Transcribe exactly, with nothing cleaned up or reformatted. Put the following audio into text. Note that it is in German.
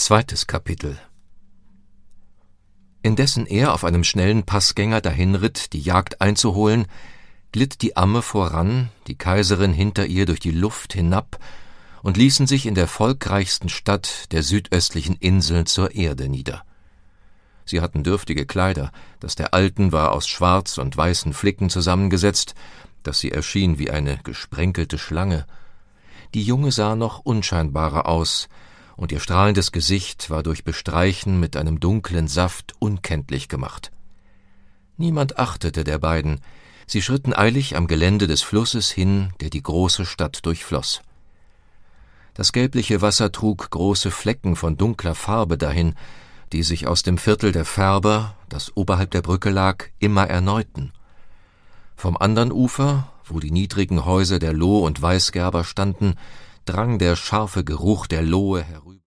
Zweites Kapitel. Indessen er auf einem schnellen Passgänger dahinritt, die Jagd einzuholen, glitt die Amme voran, die Kaiserin hinter ihr durch die Luft hinab und ließen sich in der volkreichsten Stadt der südöstlichen Inseln zur Erde nieder. Sie hatten dürftige Kleider, das der alten war aus schwarz und weißen Flicken zusammengesetzt, dass sie erschien wie eine gesprenkelte Schlange. Die Junge sah noch unscheinbarer aus, und ihr strahlendes Gesicht war durch Bestreichen mit einem dunklen Saft unkenntlich gemacht. Niemand achtete der beiden, sie schritten eilig am Gelände des Flusses hin, der die große Stadt durchfloß. Das gelbliche Wasser trug große Flecken von dunkler Farbe dahin, die sich aus dem Viertel der Färber, das oberhalb der Brücke lag, immer erneuten. Vom andern Ufer, wo die niedrigen Häuser der Loh- und Weißgerber standen, drang der scharfe Geruch der Lohe herüber.